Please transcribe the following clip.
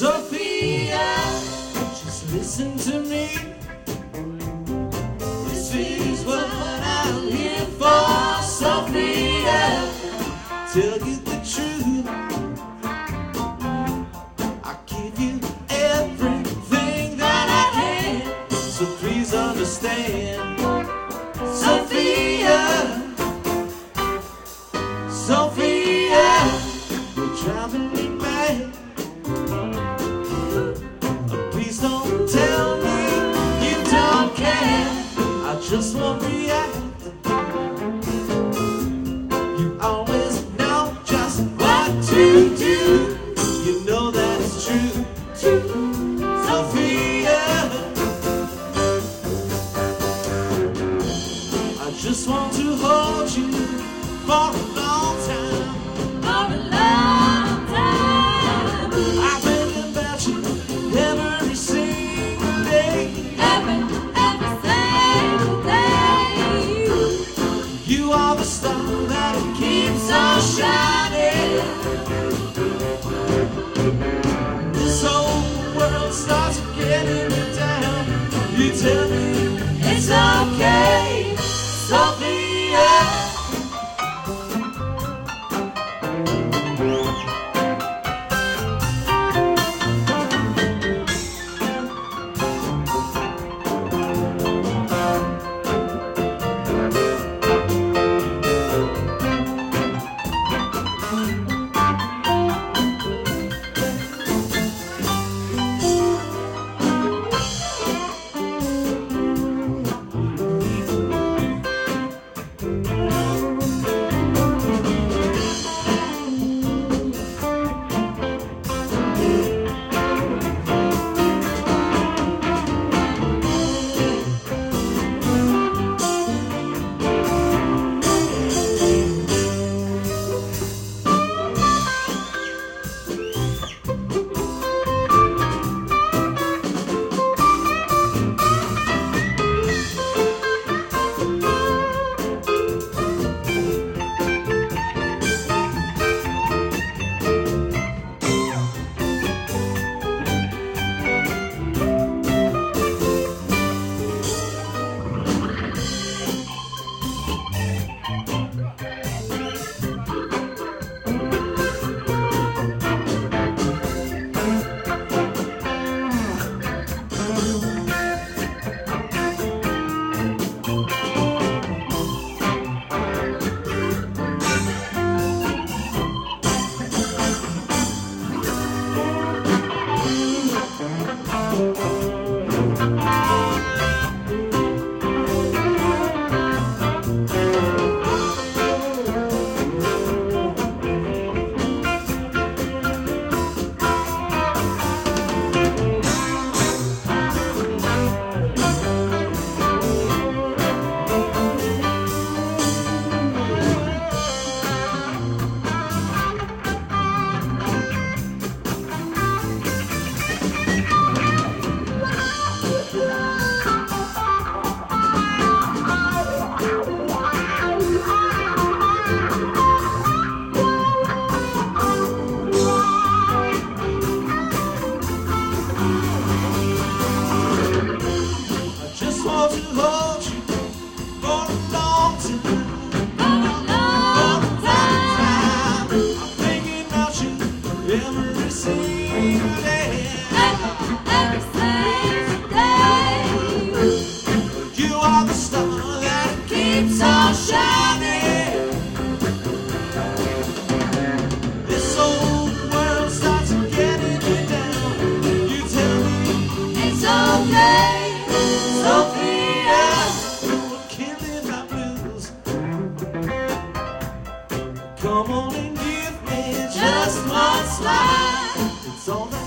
Sophia, just listen to me. This is what I'm here for, Sophia. Tell you the truth, I give you everything that I can, so please understand. Sophia, Sophia, you're driving me mad. Please don't tell me you don't care. I just won't react. You always know just what to do. You know that it's true, Sophia. I just want to hold you for a long time. For a long time. I've been about you every single day. Every single day. You are the star that keeps on shining. This whole world starts getting me down. You tell me It's okay, Sophia. Come on and give me just one slide. It's all